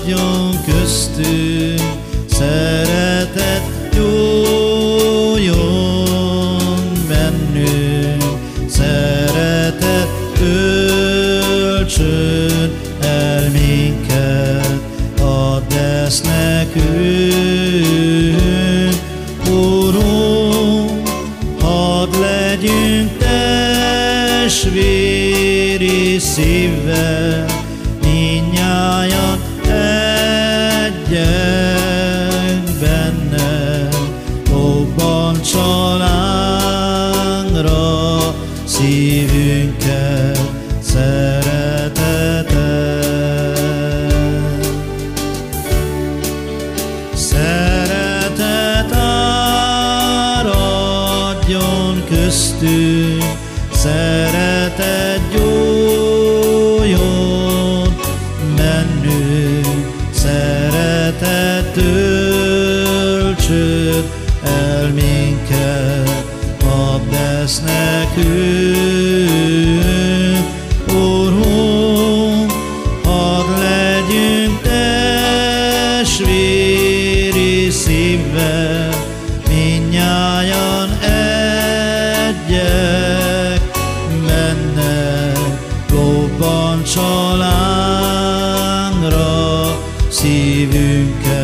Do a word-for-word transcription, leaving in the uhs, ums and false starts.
adjon köztünk, szeretet jöjjön bennünk, szeretet töltsön el minket, add ezt nekünk. Urunk, hadd legyünk testvéri szívvel, mindnyájan egyek benne, robbantsa lángra szívünket szeretettel. Szeretet áradjon köztünk, szeretet jöjjön bennünk, szeretet töltsön el minket, add ezt nekünk. Urunk, hadd legyünk testvéri szívvel, mindnyájan egyek benne, robbantsa lángra szívünket